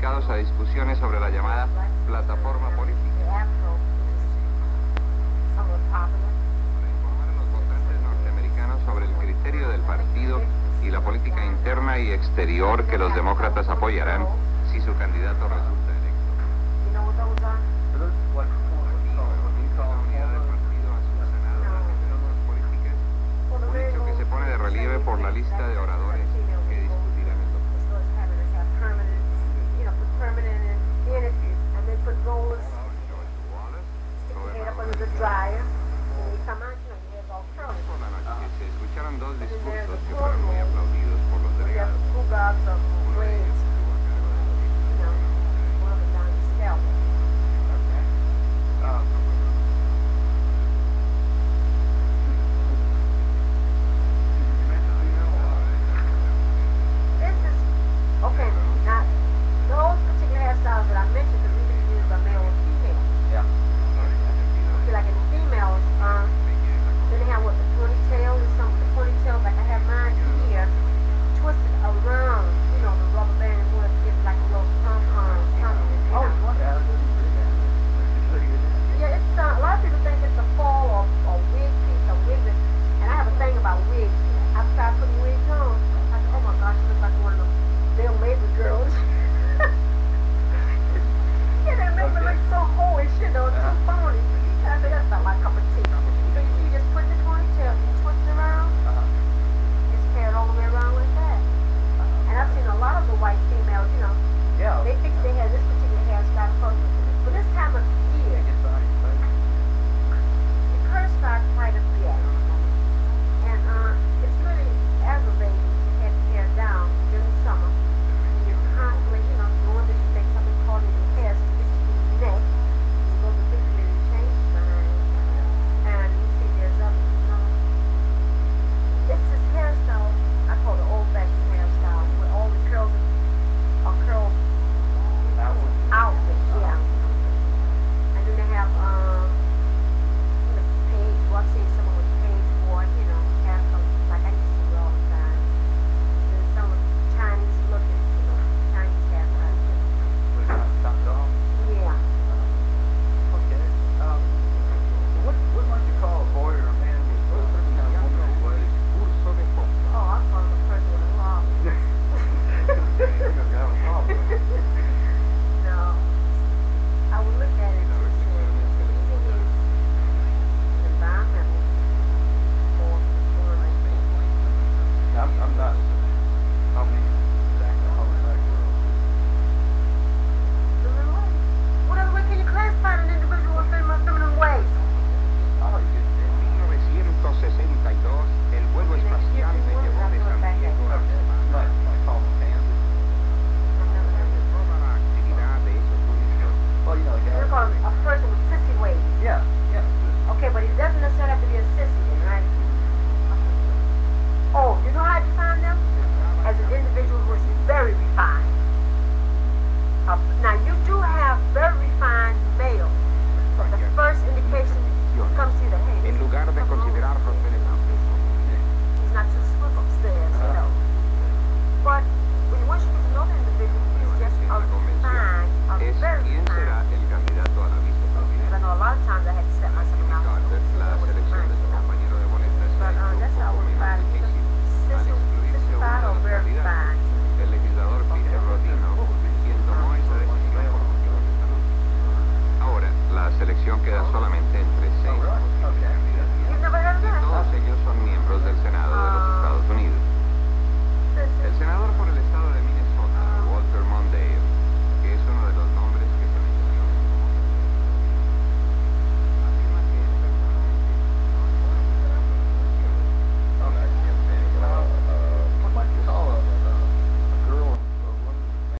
dedicados a discusiones sobre la llamada plataforma política. Para informar a los votantes norteamericanos sobre el criterio del partido y la política interna y exterior que los demócratas apoyarán si su candidato resulta electo. La unidad del partido ha subsanado las diferencias políticas, un hecho que se pone de relieve por la lista de oradores que discutirán el domingo. Por la noche se escucharon dos discursos que fueron muy aplaudidos por los delegados. Uno de ellos estuvo a cargo del Queda solamente